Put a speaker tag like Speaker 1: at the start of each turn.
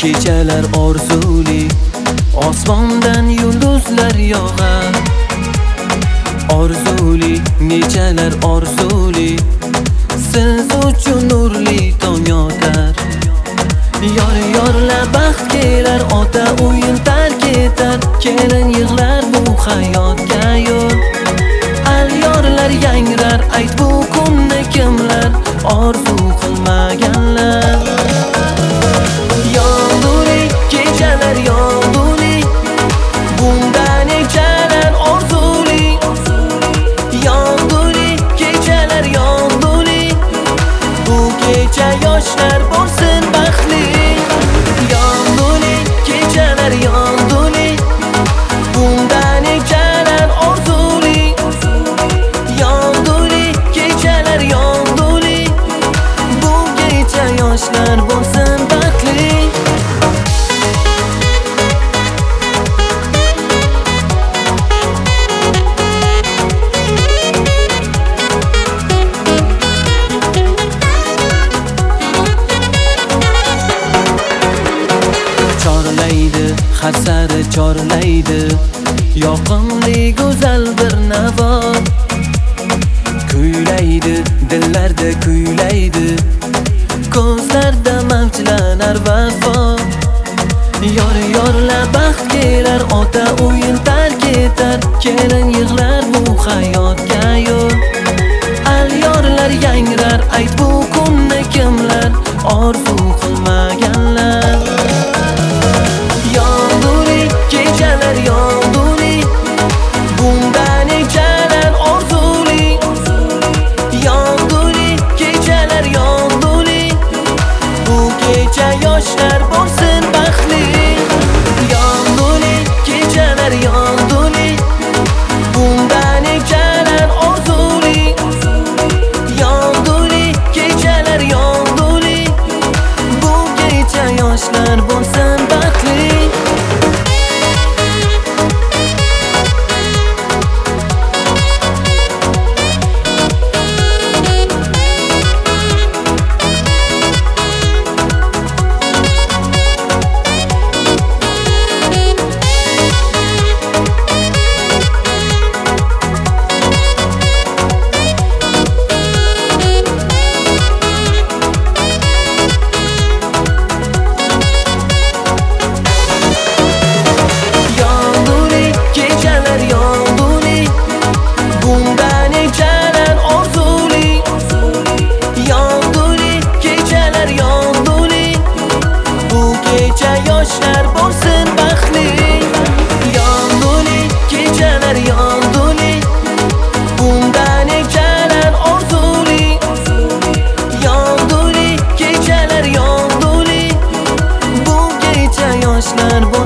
Speaker 1: kechalar orzuli, osmondan yulduzlar yog'ar. Orzuli, nechalar orzuli, siz uchun nurli tong yotar. Yorlar baxt kelar, ota o'yin tark etar, kelin yig'lar bu hayotga yo'l. Alyorlar yangrar, ayt bu kunni kimlar orzu qilmaganlar. Yog'duli, kechalar yog'duli, bundan nechalar orzuli. Yog'duli, kechalar yog'duli, bu kecha yoshlar bo'lsin baxtli. Yog'duli, kechalar yog'duli, bundan nechalar orzuli. Yog'duli, kechalar yog'duli, bu kecha yoshlar bo'lsin baxtli. Chorlaydi, har sari chorlaydi, yoqimli go'zal bir navo. Kuylaydi, dillarda kuylaydi, ko'zlarda mavjlanar vafo. Yorlar baxt kelar, ota o'yin tark etar, kelin yig'lar bu hayotga yo'l. Alyorlar yangrar, ayt bu kunni kimlar orzu qilmaganlar. Yog'duli, kechalar yog'duli, bundan nechalar orzuli. Yog'duli, kechalar yog'duli, bu kecha yoshlar bo'lsin baxtli. Yog'duli, kechalar yog'duli, bundan nechalar orzuli. Yog'duli, kechalar yog'duli, bu kecha yoshlar bo'lsin baxtli. Yoshlar bo'lsin baxtli. Yog'duli, kechalar yog'duli, bundan nechalar orzuli. Yog'duli, kechalar yog'duli, bu kecha yoshlar